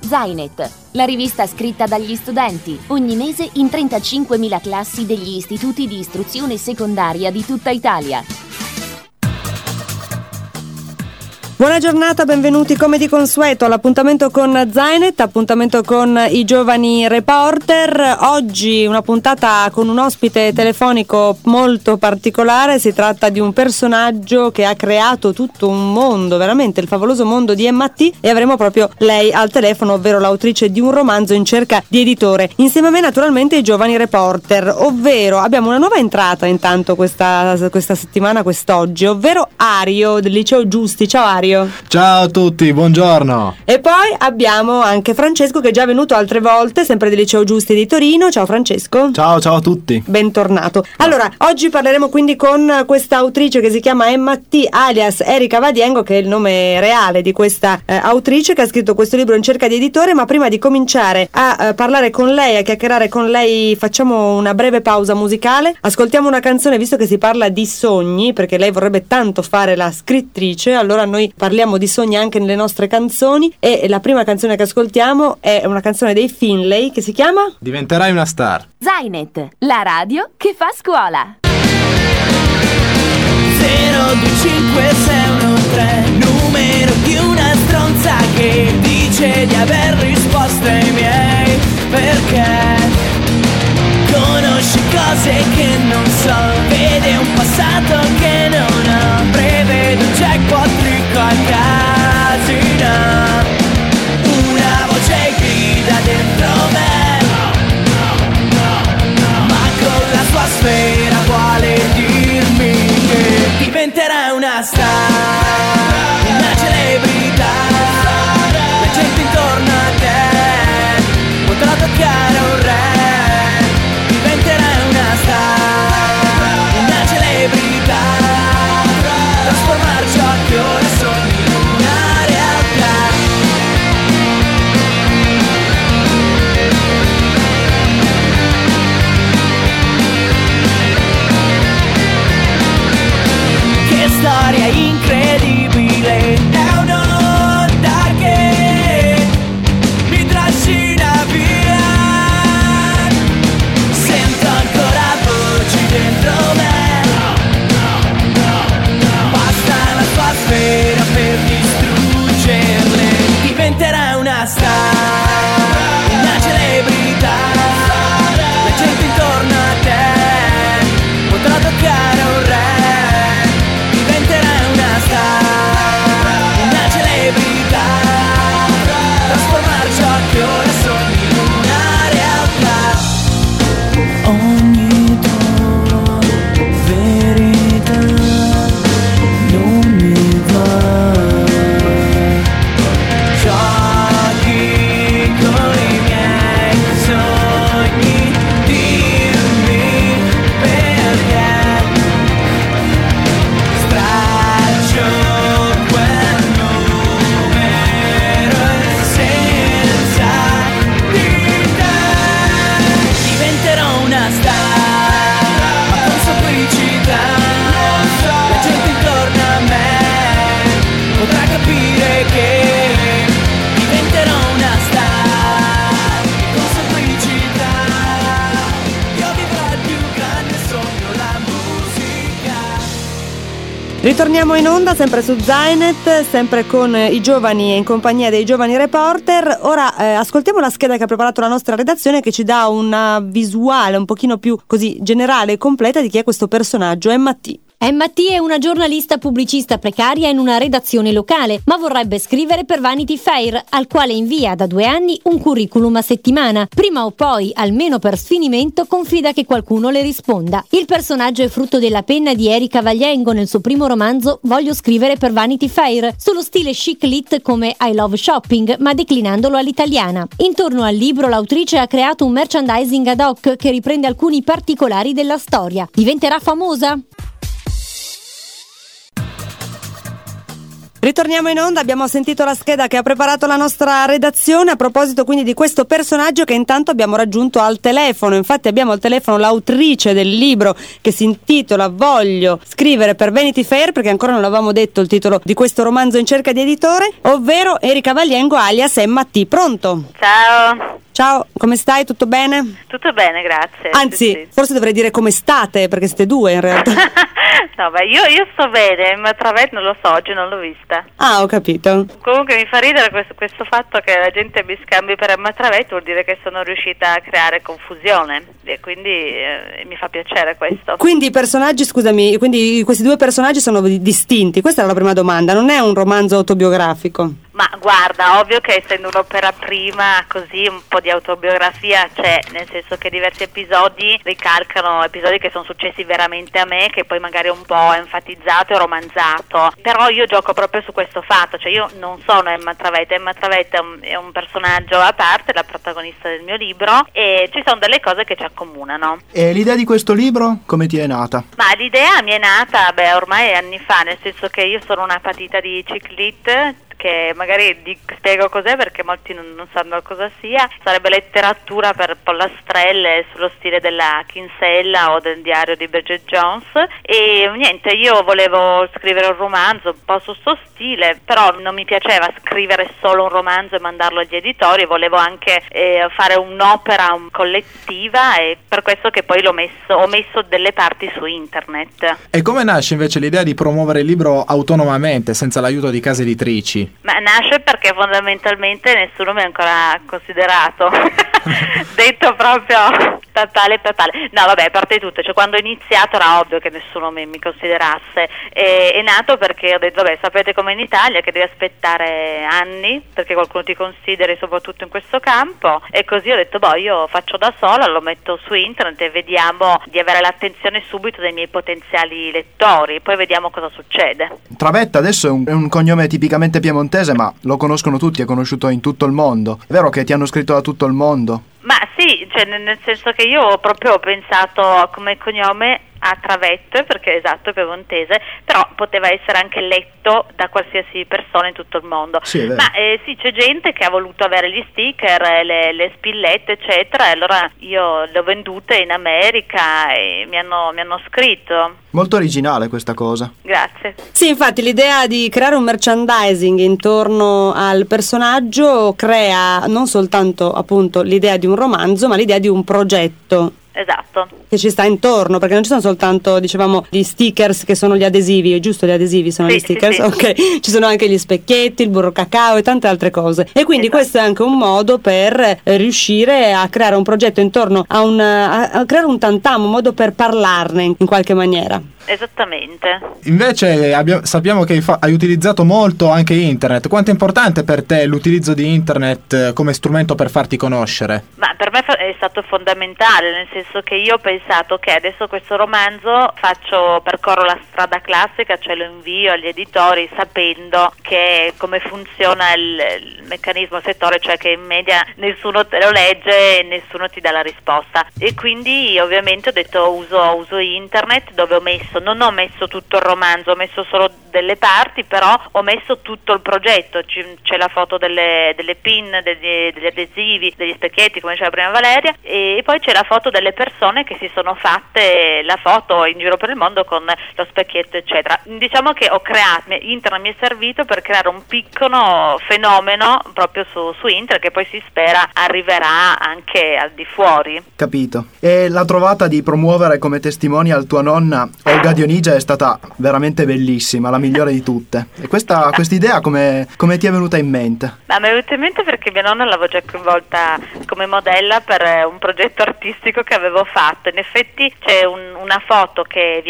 Zainet, la rivista scritta dagli studenti, ogni mese in 35.000 classi degli istituti di istruzione secondaria di tutta Italia. Buona giornata, benvenuti come di consueto all'appuntamento con Zainet, appuntamento con i giovani reporter. Oggi una puntata con un ospite telefonico molto particolare, si tratta di un personaggio che ha creato tutto un mondo, veramente il favoloso mondo di MT, e avremo proprio lei al telefono, ovvero l'autrice di un romanzo in cerca di editore. Insieme a me naturalmente i giovani reporter, ovvero abbiamo una nuova entrata intanto questa settimana, quest'oggi, ovvero Ario del Liceo Giusti. Ciao Ario. Ciao a tutti, buongiorno. E poi abbiamo anche Francesco che è già venuto altre volte, sempre del Liceo Giusti di Torino. Ciao Francesco. Ciao a tutti. Bentornato. Allora, oggi parleremo quindi con questa autrice che si chiama MT alias Erika Vadiengo, che è il nome reale di questa autrice che ha scritto questo libro in cerca di editore. Ma prima di cominciare a parlare con lei, a chiacchierare con lei, facciamo una breve pausa musicale. Ascoltiamo una canzone, visto che si parla di sogni, perché lei vorrebbe tanto fare la scrittrice, allora noi parliamo di sogni anche nelle nostre canzoni, e la prima canzone che ascoltiamo è una canzone dei Finlay che si chiama Diventerai una star. Zainet, la radio che fa scuola. 02513, numero di una stronza che dice di aver risposto ai miei perché. Conosce cose che non so, vede un passato che non ho, prevede un jackpot ricco a casino. Una voce grida dentro me, ma con la sua sfera vuole dirmi che diventerai una star, una celebrità. La gente intorno a te potrà toccare un re. Una celebrità, trasformare ciò che ora sogni in una realtà. Che storia incredibile, è un'onda che mi trascina via. Sento ancora voci dentro me, basta la sua sfera per distruggerle. Diventerai una star, una celebrità. La gente intorno a te potrà toccare un re. Diventerai una star, una celebrità, trasformare ciò che ora sogni in una realtà. Ogni tua verità non mi va. Giochi con i miei sogni, dimmi perché. Straccio quel numero e senza di te diventerò una star, ma con semplicità. La gente intorno a me potrà capire che diventerò una star, con semplicità. Io vivrò il più grande sogno, la musica. Ritorniamo in onda sempre su Zainet, sempre con i giovani e in compagnia dei giovani reporter. Ora ascoltiamo la scheda che ha preparato la nostra redazione, che ci dà una visuale un pochino più così generale e completa di chi è questo personaggio, MT. MT è una giornalista pubblicista precaria in una redazione locale, ma vorrebbe scrivere per Vanity Fair, al quale invia da 2 anni un curriculum a settimana. Prima o poi, almeno per sfinimento, confida che qualcuno le risponda. Il personaggio è frutto della penna di Erika Vadiengo nel suo primo romanzo Voglio scrivere per Vanity Fair, sullo stile chic lit come I Love Shopping, ma declinandolo all'italiana. Intorno al libro l'autrice ha creato un merchandising ad hoc che riprende alcuni particolari della storia. Diventerà famosa? Ritorniamo in onda, abbiamo sentito la scheda che ha preparato la nostra redazione a proposito quindi di questo personaggio che intanto abbiamo raggiunto al telefono. Infatti abbiamo al telefono l'autrice del libro che si intitola Voglio scrivere per Vanity Fair, perché ancora non l'avevamo detto il titolo di questo romanzo in cerca di editore, ovvero Erika Valiengo alias Emma T. Pronto? Ciao. Ciao, come stai? Tutto bene? Tutto bene, grazie. Anzi, Sì. forse dovrei dire come state, perché siete due in realtà. No, beh, io sto bene, ma Travet non lo so, oggi non l'ho vista. Ah, ho capito. Comunque mi fa ridere questo fatto che la gente mi scambi per Emma Travet, vuol dire che sono riuscita a creare confusione e quindi mi fa piacere questo. Quindi i personaggi, scusami, quindi questi due personaggi sono distinti? Questa era la prima domanda, non è un romanzo autobiografico? Ma guarda, ovvio che essendo un'opera prima, così un po' di autobiografia c'è, nel senso che diversi episodi ricalcano episodi che sono successi veramente a me, che poi magari un po' enfatizzato e romanzato, però io gioco proprio su questo fatto, cioè io non sono Emma Travet è un personaggio a parte, la protagonista del mio libro, e ci sono delle cose che ci accomunano. E l'idea di questo libro come ti è nata? Ma l'idea mi è nata, ormai anni fa, nel senso che io sono una patita di ciclit, che magari spiego cos'è perché molti non sanno cosa sia. Sarebbe letteratura per pollastrelle sullo stile della Kinsella o del diario di Bridget Jones, e niente, io volevo scrivere un romanzo un po' su sto stile, però non mi piaceva scrivere solo un romanzo e mandarlo agli editori, volevo anche fare un'opera collettiva, e per questo che poi ho messo delle parti su internet. E come nasce invece l'idea di promuovere il libro autonomamente, senza l'aiuto di case editrici? Ma nasce perché fondamentalmente nessuno mi ha ancora considerato. Detto proprio totale. No, vabbè, a parte tutto, cioè quando ho iniziato era ovvio che nessuno mi considerasse. È nato perché ho detto, vabbè, sapete come in Italia che devi aspettare anni perché qualcuno ti consideri, soprattutto in questo campo, e così ho detto, io faccio da sola, lo metto su internet e vediamo di avere l'attenzione subito dei miei potenziali lettori, poi vediamo cosa succede. Travet adesso è un cognome tipicamente piemontese, ma lo conoscono tutti, è conosciuto in tutto il mondo. È vero che ti hanno scritto da tutto il mondo? Ma sì, cioè nel senso che io proprio ho pensato come cognome a Travet, perché esatto, è piemontese, però poteva essere anche letto da qualsiasi persona in tutto il mondo. Sì, è vero. Ma sì, c'è gente che ha voluto avere gli sticker, le spillette, eccetera, e allora io le ho vendute in America e mi hanno scritto. Molto originale questa cosa. Grazie. Sì, infatti l'idea di creare un merchandising intorno al personaggio crea non soltanto appunto l'idea di un romanzo, ma l'idea di un progetto Esatto. che ci sta intorno, perché non ci sono soltanto, dicevamo, gli stickers che sono gli adesivi, è giusto, gli adesivi sono Sì, gli stickers? sì. Ok, ci sono anche gli specchietti, il burro cacao e tante altre cose, e quindi Esatto. questo è anche un modo per riuscire a creare un progetto intorno a creare un tantam, un modo per parlarne in qualche maniera. Esattamente. Invece sappiamo che hai utilizzato molto anche internet. Quanto è importante per te l'utilizzo di internet come strumento per farti conoscere? Ma per me è stato fondamentale, nel senso che io ho pensato che adesso questo romanzo percorro la strada classica, cioè lo invio agli editori sapendo che come funziona il meccanismo, il settore, cioè che in media nessuno te lo legge e nessuno ti dà la risposta, e quindi ovviamente ho detto uso internet, dove non ho messo tutto il romanzo, ho messo solo delle parti, però ho messo tutto il progetto, c'è la foto delle pin, degli adesivi, degli specchietti, come diceva prima Valeria, e poi c'è la foto delle persone che si sono fatte la foto in giro per il mondo con lo specchietto, eccetera. Diciamo che internet mi è servito per creare un piccolo fenomeno proprio su internet, che poi si spera arriverà anche al di fuori. Capito. E la trovata di promuovere come testimonial tua nonna Olga Dionigia è stata veramente bellissima, la migliore di tutte. E questa idea come ti è venuta in mente? Ma mi è venuta in mente perché mia nonna l'avevo già coinvolta come modella per un progetto artistico che avevo fatto. In effetti c'è una foto che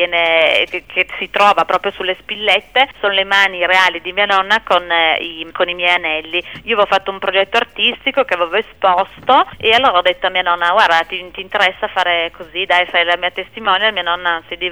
si trova proprio sulle spillette, sono le mani reali di mia nonna con i miei anelli. Io avevo fatto un progetto artistico che avevo esposto, e allora ho detto a mia nonna: guarda, ti interessa fare così? Dai, fai la mia testimonial. Mia nonna si diverte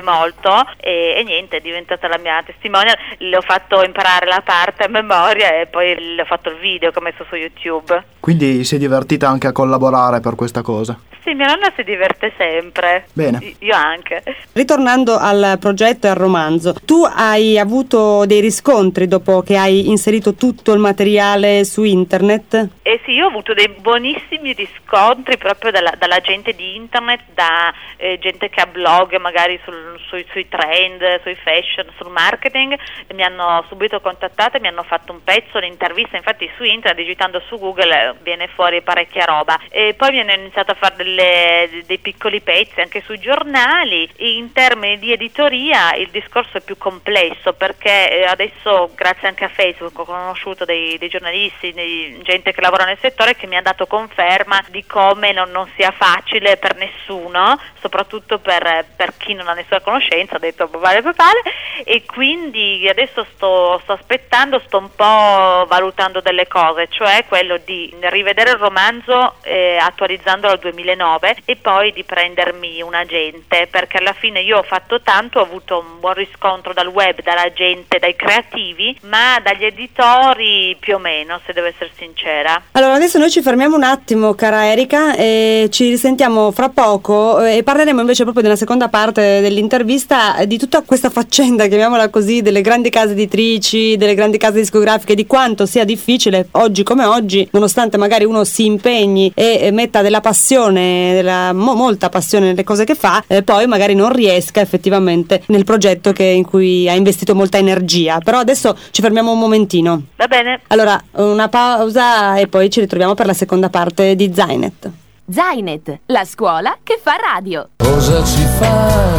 molto e niente, è diventata la mia testimonial. Le ho fatto imparare la parte a memoria e poi le ho fatto il video che ho messo su YouTube. Quindi si è divertita anche a collaborare per questa cosa? Sì, mia nonna si diverte sempre. Bene. Io anche. Ritornando al progetto e al romanzo, tu hai avuto dei riscontri dopo che hai inserito tutto il materiale su internet? Sì, io ho avuto dei buonissimi riscontri proprio dalla gente di internet, da gente che ha blog magari sui trend, sui fashion, sul marketing. Mi hanno subito contattato e mi hanno fatto un pezzo, l'intervista. Infatti su internet, digitando su Google, viene fuori parecchia roba. E poi mi hanno iniziato a fare dei piccoli pezzi anche sui giornali. In termini di editoria il discorso è più complesso, perché adesso, grazie anche a Facebook, ho conosciuto dei giornalisti, gente che lavora nel settore, che mi ha dato conferma di come non sia facile per nessuno, soprattutto per chi non ha nessuna conoscenza, ho detto vale, e quindi adesso sto aspettando, sto un po' valutando delle cose, cioè quello di rivedere il romanzo attualizzandolo al 2009 e poi di prendermi un agente, perché alla fine io ho fatto tanto, ho avuto un buon riscontro dal web, dalla gente, dai creativi, ma dagli editori più o meno, se devo essere sincera. Allora adesso noi ci fermiamo un attimo, cara Erika, e ci risentiamo fra poco e parleremo invece proprio della seconda parte dell'intervista, di tutta questa faccenda, chiamiamola così, delle grandi case editrici, delle grandi case discografiche, di quanto sia difficile oggi come oggi, nonostante magari uno si impegni e metta della passione, molta passione nelle cose che fa, poi magari non riesca effettivamente nel progetto in cui ha investito molta energia. Però adesso ci fermiamo un momentino. Va bene. Allora, una pausa e poi ci ritroviamo per la seconda parte di Zainet. Zainet, la scuola che fa radio. Cosa ci fai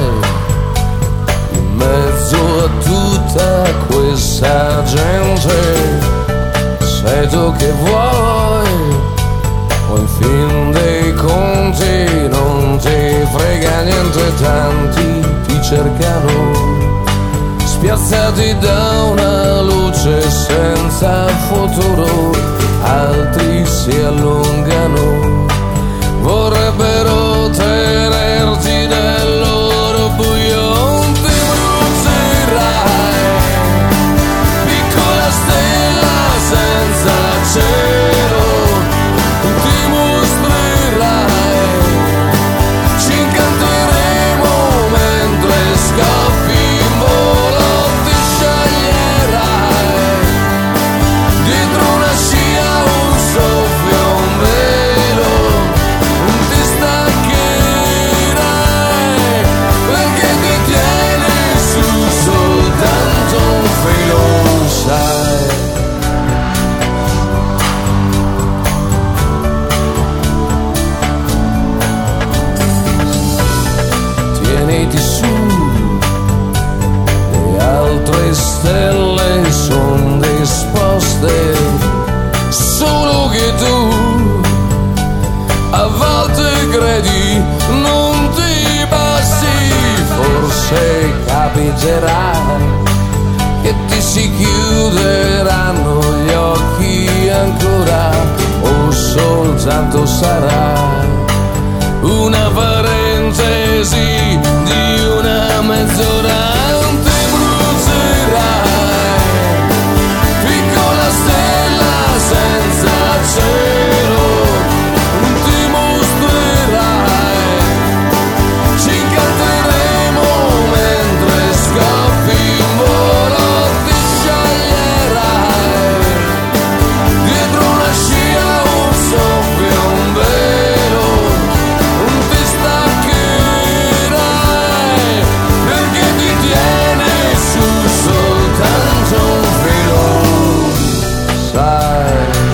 in mezzo a tutta questa gente? Sei tu che vuoi o in fin dei conti non ti frega niente, tanti ti cercano, spiazzati da una luce senza futuro, altri si allungano, vorrebbero tenerti nel loro buio. Ti brucerai, piccola stella senza cielo, ti mostrerai, ci incanteremo mentre scappi in volo, ti sceglierai, dietro una scia un soffio, un velo, ti staccherai, perché ti tieni su soltanto un filo, sai. Tieniti su, le altre stelle son disposte, solo che tu a volte credi non ti passi, forse capiterà che ti si chiuderanno gli occhi ancora, o soltanto sarà una parentesi di una mezz'ora. Ti brucerai, piccola stella senza cielo, ti mostrerai, ci incanteremo mentre scappi in volo, ti sceglierai, dietro una scia un soffio, un velo, ti staccherai, perché ti tieni su soltanto un filo, sai.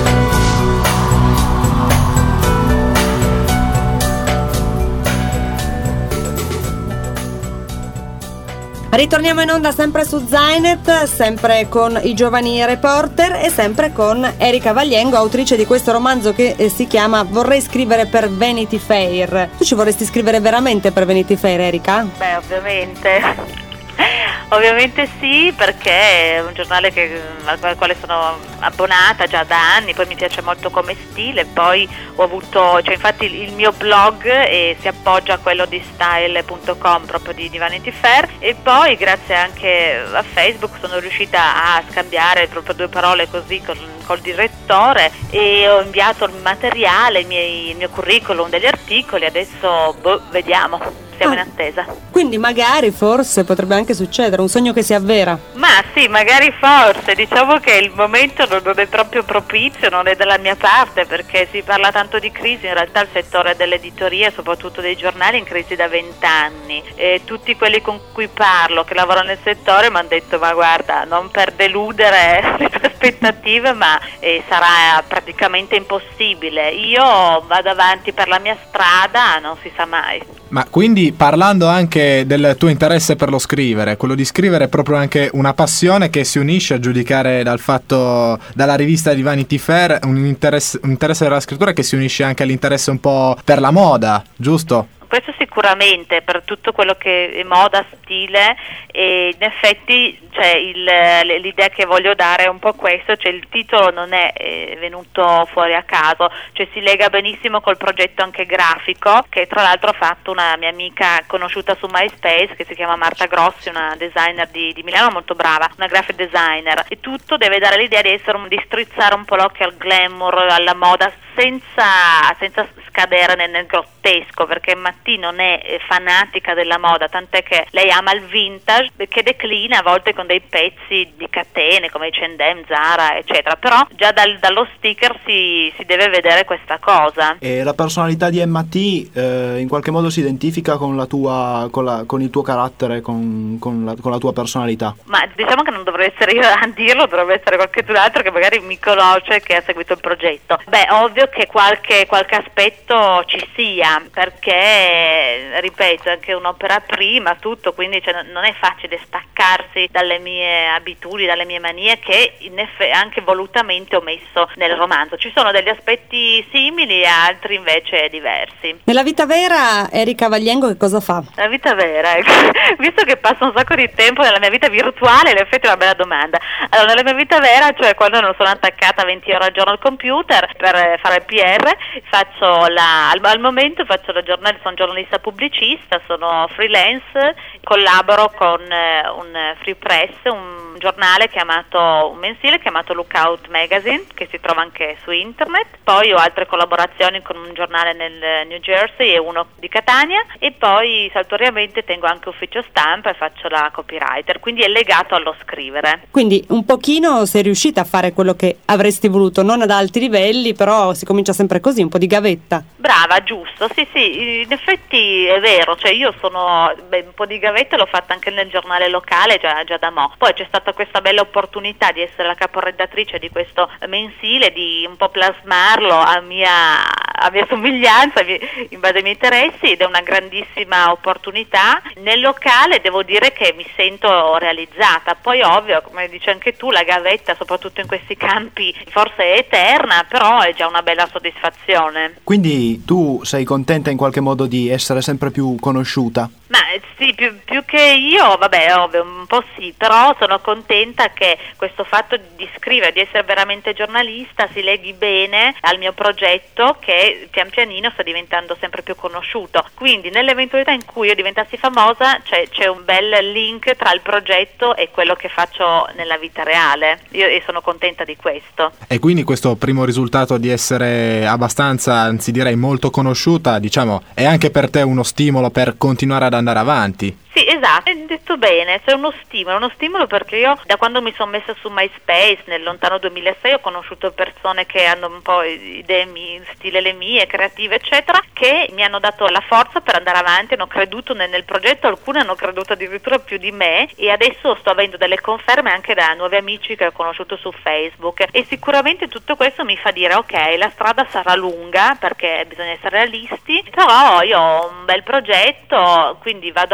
Ritorniamo in onda sempre su Zainet, sempre con i giovani reporter e sempre con Erika Vagliengo, autrice di questo romanzo che si chiama Vorrei scrivere per Vanity Fair. Tu ci vorresti scrivere veramente per Vanity Fair, Erika? Beh, ovviamente. Ovviamente sì, perché è un giornale al quale sono abbonata già da anni, poi mi piace molto come stile, poi ho avuto, cioè infatti il mio blog si appoggia a quello di style.com proprio di Vanity Fair, e poi grazie anche a Facebook sono riuscita a scambiare proprio 2 parole così col direttore, e ho inviato il materiale, il mio curriculum, degli articoli. Adesso vediamo, siamo in attesa. Quindi magari, forse, potrebbe anche succedere, un sogno che si avvera. Ma sì, magari forse, diciamo che il momento non è proprio propizio, non è dalla mia parte, perché si parla tanto di crisi. In realtà il settore dell'editoria, soprattutto dei giornali, è in crisi da 20 anni, e tutti quelli con cui parlo che lavorano nel settore mi hanno detto: ma guarda, non per deludere le tue aspettative, ma sarà praticamente impossibile. Io vado avanti per la mia strada, non si sa mai. Ma quindi, parlando anche del tuo interesse per lo scrivere, quello di scrivere è proprio anche una passione che si unisce, a giudicare dalla rivista di Vanity Fair, un interesse della scrittura che si unisce anche all'interesse un po' per la moda, giusto? Questo sicuramente, per tutto quello che è moda, stile, e in effetti l'idea che voglio dare è un po' questo, cioè il titolo non è venuto fuori a caso, cioè si lega benissimo col progetto anche grafico, che tra l'altro ha fatto una mia amica conosciuta su MySpace, che si chiama Marta Grossi, una designer di Milano molto brava, una graphic designer, e tutto deve dare l'idea di strizzare un po' l'occhio al glamour, alla moda, senza scadere nel grottesco, perché Matti non è fanatica della moda, tant'è che lei ama il vintage, che declina a volte con dei pezzi di catene come H&M, Zara, eccetera, però già dallo sticker si deve vedere questa cosa. E la personalità di Emma-T in qualche modo si identifica con il tuo carattere, con la tua personalità? Ma diciamo che non dovrei essere io a dirlo, dovrebbe essere qualcun altro che magari mi conosce, che ha seguito il progetto. Beh, ovvio che qualche aspetto ci sia, perché ripeto, è anche un'opera prima, tutto, quindi non è facile staccarsi dalle mie abitudini, dalle mie manie, che anche volutamente ho messo nel romanzo. Ci sono degli aspetti simili e altri invece diversi. Nella vita vera Erika Vagliengo che cosa fa? La vita vera, visto che passo un sacco di tempo nella mia vita virtuale, in effetti è una bella domanda. Allora, nella mia vita vera, cioè quando non sono attaccata 20 ore al giorno al computer per fare il PR, al momento faccio sono giornalista pubblicista, sono freelance, collaboro con un free press, un giornale un mensile chiamato Lookout Magazine, che si trova anche su internet. Poi ho altre collaborazioni con un giornale nel New Jersey e uno di Catania, e poi saltuariamente tengo anche ufficio stampa e faccio la copywriter, quindi è legato allo scrivere. Quindi un pochino sei riuscita a fare quello che avresti voluto, non ad alti livelli, però si comincia sempre così, un po' di gavetta. Brava, giusto, sì, in effetti è vero, cioè io un po' di gavetta l'ho fatta anche nel giornale locale già da mo'. Poi c'è stata questa bella opportunità di essere la caporedattrice di questo mensile, di un po' plasmarlo a mia somiglianza, in base ai miei interessi, ed è una grandissima opportunità. Nel locale devo dire che mi sento realizzata. Poi ovvio, come dici anche tu, la gavetta, soprattutto in questi campi, forse è eterna, però è già una bella soddisfazione. Quindi tu sei contenta in qualche modo di essere sempre più conosciuta? Ma sì, più che io, vabbè, ovvio, un po' sì, però sono contenta che questo fatto di scrivere, di essere veramente giornalista, si leghi bene al mio progetto, che pian pianino sta diventando sempre più conosciuto. Quindi nell'eventualità in cui io diventassi famosa, c'è un bel link tra il progetto e quello che faccio nella vita reale. Io sono contenta di questo. E quindi questo primo risultato di essere abbastanza, anzi direi molto conosciuta, diciamo, è anche per te uno stimolo per continuare ad andare avanti? Sì, esatto, hai detto bene, c'è uno stimolo perché io da quando mi sono messa su MySpace nel lontano 2006 ho conosciuto persone che hanno un po' idee stile le mie, creative eccetera, che mi hanno dato la forza per andare avanti, hanno creduto nel progetto, alcune hanno creduto addirittura più di me, e adesso sto avendo delle conferme anche da nuovi amici che ho conosciuto su Facebook, e sicuramente tutto questo mi fa dire ok, la strada sarà lunga perché bisogna essere realisti, però io ho un bel progetto, quindi vado avanti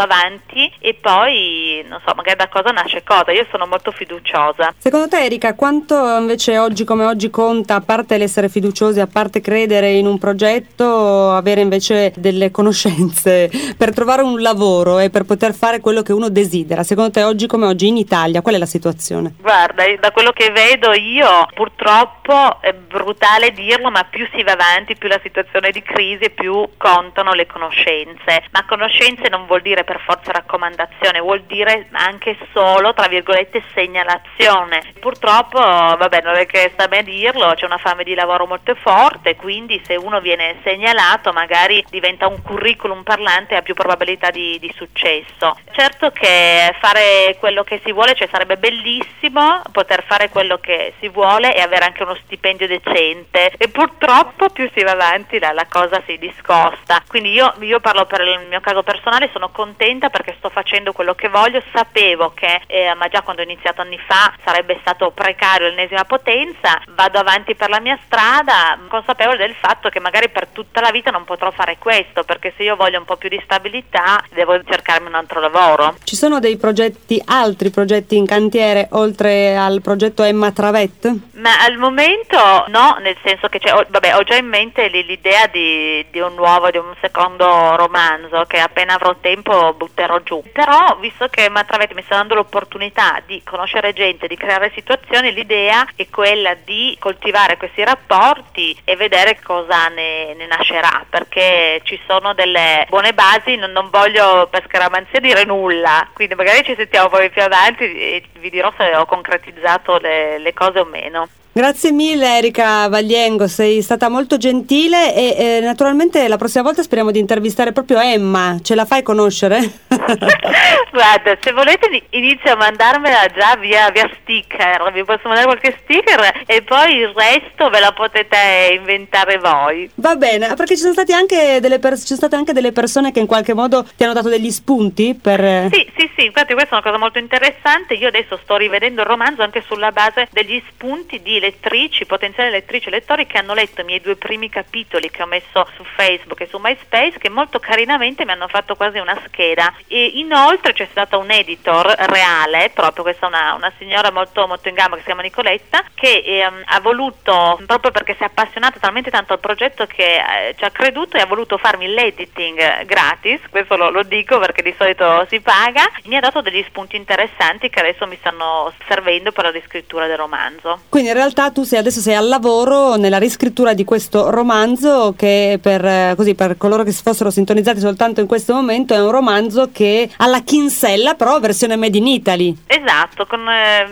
avanti e poi, non so, magari da cosa nasce cosa. Io sono molto fiduciosa. Secondo te, Erika, quanto invece oggi come oggi conta, a parte l'essere fiduciosi, a parte credere in un progetto, avere invece delle conoscenze per trovare un lavoro e per poter fare quello che uno desidera? Secondo te oggi come oggi in Italia qual è la situazione? Guarda, da quello che vedo io, purtroppo è brutale dirlo, ma più si va avanti, più la situazione è di crisi e più contano le conoscenze. Ma conoscenze non vuol dire per forza raccomandazione, vuol dire anche solo, tra virgolette, segnalazione. Purtroppo, vabbè, non è che sta a me dirlo, c'è una fame di lavoro molto forte, quindi se uno viene segnalato magari diventa un curriculum parlante e ha più probabilità di successo. Certo che fare quello che si vuole, cioè sarebbe bellissimo poter fare quello che si vuole e avere anche uno stipendio decente, e purtroppo più si va avanti la cosa si discosta. Quindi io parlo per il mio caso personale, sono contenta perché sto facendo quello che voglio. Sapevo che ma già quando ho iniziato anni fa sarebbe stato precario l'ennesima potenza. Vado avanti per la mia strada, consapevole del fatto che magari per tutta la vita non potrò fare questo, perché se io voglio un po' più di stabilità devo cercarmi un altro lavoro. Ci sono dei progetti, altri progetti in cantiere oltre al progetto Emma Travet? Ma al momento no, nel senso che ho già in mente l'idea di un secondo romanzo che appena avrò tempo butterò giù. Però visto che Emma Travet mi sta dando l'opportunità di conoscere gente, di creare situazioni, l'idea è quella di coltivare questi rapporti e vedere cosa ne nascerà, perché ci sono delle buone basi. Non voglio per scaramanzia dire nulla, quindi magari ci sentiamo poi più avanti e vi dirò se ho concretizzato le cose o meno. Grazie mille Erika Valiengo, sei stata molto gentile e naturalmente la prossima volta speriamo di intervistare proprio Emma. Ce la fai conoscere? Guarda, se volete inizio a mandarmela già via sticker, vi posso mandare qualche sticker e poi il resto ve la potete inventare voi. Va bene, perché ci sono state anche delle persone che in qualche modo ti hanno dato degli spunti per... Sì, infatti questa è una cosa molto interessante. Io adesso sto rivedendo il romanzo anche sulla base degli spunti di lettrici, potenziali lettrici e lettori che hanno letto i miei 2 primi capitoli che ho messo su Facebook e su MySpace, che molto carinamente mi hanno fatto quasi una scheda. E inoltre c'è stata un editor reale, proprio questa una signora molto, molto in gamba che si chiama Nicoletta, che ha voluto, proprio perché si è appassionata talmente tanto al progetto che ci ha creduto e ha voluto farmi l'editing gratis. Questo lo dico perché di solito si paga. Mi ha dato degli spunti interessanti che adesso mi stanno servendo per la riscrittura del romanzo. Quindi in realtà tu adesso sei al lavoro nella riscrittura di questo romanzo che per coloro che fossero sintonizzati soltanto in questo momento è un romanzo che ha la Kinsella però versione made in Italy. Esatto, con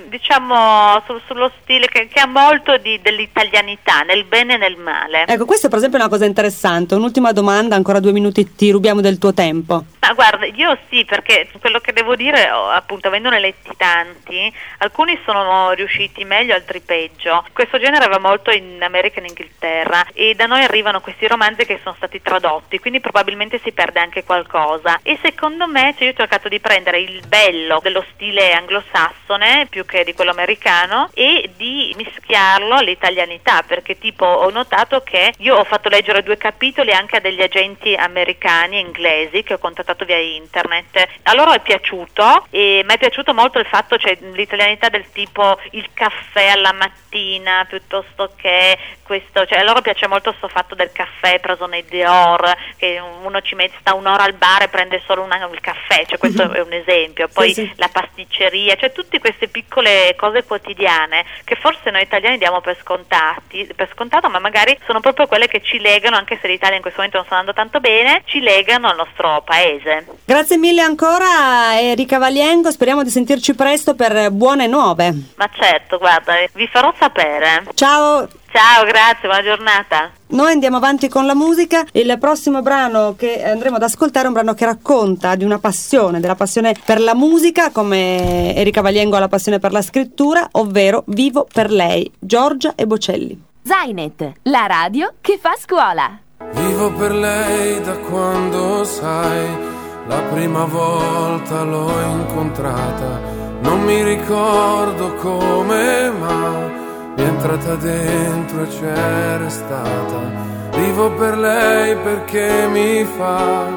diciamo sullo stile che ha molto dell'italianità, nel bene e nel male. Ecco, questa per esempio è una cosa interessante. Un'ultima domanda, ancora 2 minuti ti rubiamo del tuo tempo. Ma guarda, io sì, perché quello che devo dire, appunto, avendone letti tanti, alcuni sono riusciti meglio, altri peggio. Questo genere va molto in America e in Inghilterra e da noi arrivano questi romanzi che sono stati tradotti, quindi probabilmente si perde anche qualcosa. E secondo me, io ho cercato di prendere il bello dello stile anglosassone più che di quello americano e di mischiarlo all'italianità, perché tipo ho notato che io ho fatto leggere 2 capitoli anche a degli agenti americani e inglesi che ho contattato via internet. A loro è piaciuto e mi è piaciuto molto il fatto, cioè l'italianità del tipo il caffè alla mattina piuttosto che questo, cioè a loro piace molto questo fatto del caffè preso nei Dior, che uno ci sta un'ora al bar e prende solo il caffè, cioè questo è un esempio. Poi sì. La pasticceria, cioè tutte queste piccole cose quotidiane che forse noi italiani diamo per scontato, ma magari sono proprio quelle che ci legano, anche se l'Italia in questo momento non sta andando tanto bene, ci legano al nostro paese. Grazie mille ancora Erika Valiengo, speriamo di sentirci presto per buone nuove. Ma certo, guarda, vi farò sapere. Ciao, grazie, buona giornata. Noi andiamo avanti con la musica. Il prossimo brano che andremo ad ascoltare è un brano che racconta di una passione, della passione per la musica, come Erika Valiengo ha la passione per la scrittura, ovvero Vivo per lei, Giorgia e Bocelli. Zainet, la radio che fa scuola. Vivo per lei da quando, sai, la prima volta l'ho incontrata. Non mi ricordo come, ma mi è entrata dentro e c'è restata. Vivo per lei perché mi fa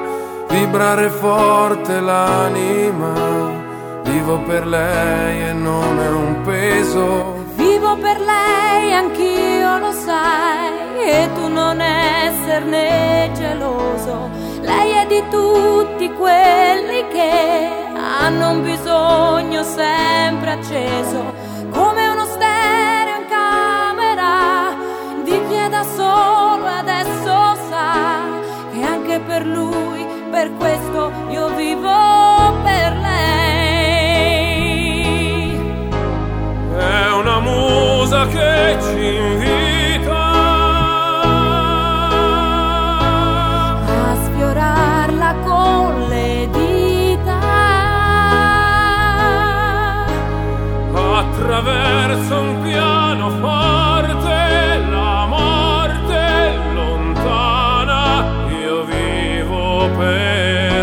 vibrare forte l'anima. Vivo per lei e non è un peso. Vivo per lei, anch'io lo sai, e tu non esserne geloso. Lei è di tutti quelli che hanno un bisogno sempre acceso, come uno stereo in camera di chi è da solo e adesso sa che anche per lui, per questo io vivo per lei. È una musa che ci invita a sfiorarla con le dita, attraverso un pianoforte, la morte è lontana, io vivo per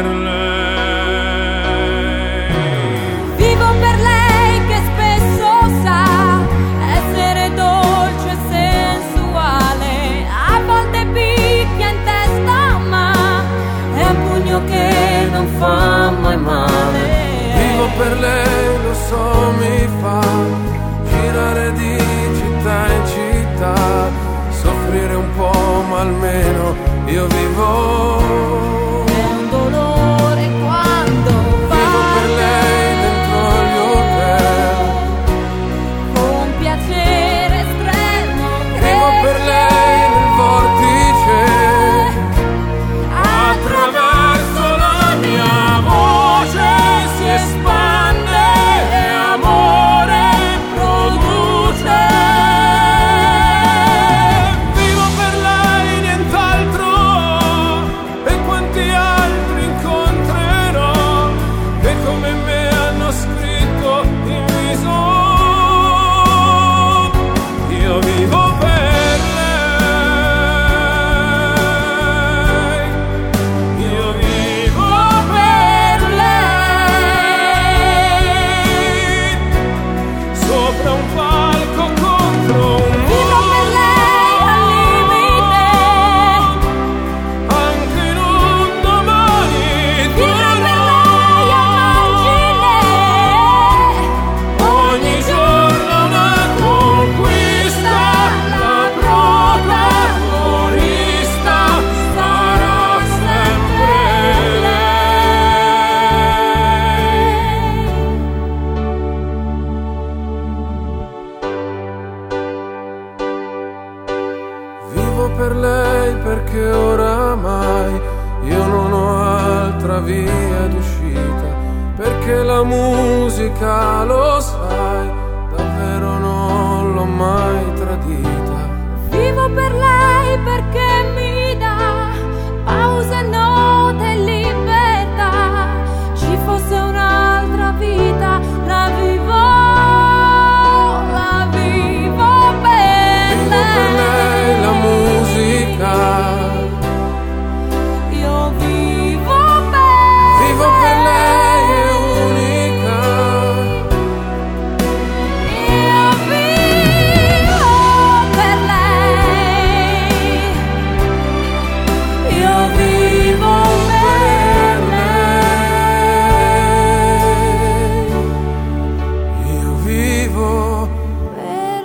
lei. Vivo per lei che spesso sa essere dolce e sensuale, a volte picchia in testa ma è un pugno che non fa mai male. Vivo per lei, lo so, mi fa girare di città in città, soffrire un po' ma almeno io vivo. È un dolore quando va. Vivo per lei dentro gli hotel, Con piacere estremo vivo per lei nel vortice, attraverso la mia voce si espande e amore produce. Vivo per lei, nient'altro, e quanti altri incontrerò che come me hanno scritto in viso. Io vivo per lei, io vivo per lei, sopra un palco contro un Vivo per lei al limite, anche in un domani vivo per lei a margine, ogni giorno una conquista, la protagonista sarà sempre lei. Vivo per lei perché oramai io non ho altra via d'uscita, perché la musica, lo sai, davvero non l'ho mai tradita. vivo per lei perché mi dà pause, note e libertà. Ci fosse un'altra vita, la vivo per Vivo per lei la musica, Io vivo per lei è unica. Io vivo per lei. Io vivo per lei. Io vivo per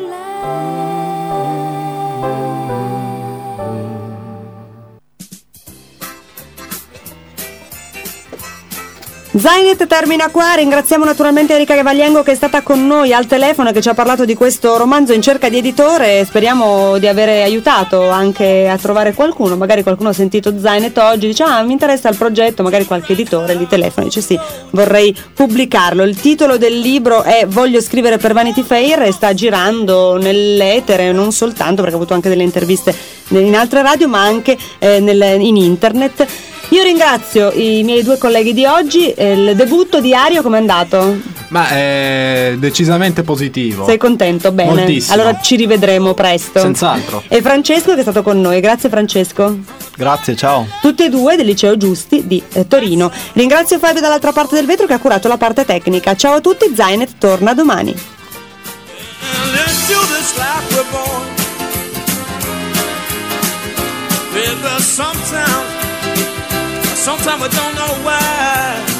Zainet termina qua, ringraziamo naturalmente Erika Gavagliengo che è stata con noi al telefono e che ci ha parlato di questo romanzo in cerca di editore, e speriamo di avere aiutato anche a trovare qualcuno, magari qualcuno ha sentito Zainet oggi, dice mi interessa il progetto, magari qualche editore gli telefona e dice sì, vorrei pubblicarlo. Il titolo del libro è Voglio scrivere per Vanity Fair e sta girando nell'etere, non soltanto perché ha avuto anche delle interviste in altre radio ma anche in internet. Io ringrazio i miei due colleghi di oggi. Il debutto di Ario com'è andato? Ma è decisamente positivo. Sei contento? Bene. Moltissimo. Allora ci rivedremo presto. Senz'altro. E Francesco che è stato con noi. Grazie Francesco. Grazie, ciao. Tutti e due del Liceo Giusti di Torino. Ringrazio Fabio dall'altra parte del vetro che ha curato la parte tecnica. Ciao a tutti, Zainet torna domani. Sometimes I don't know why.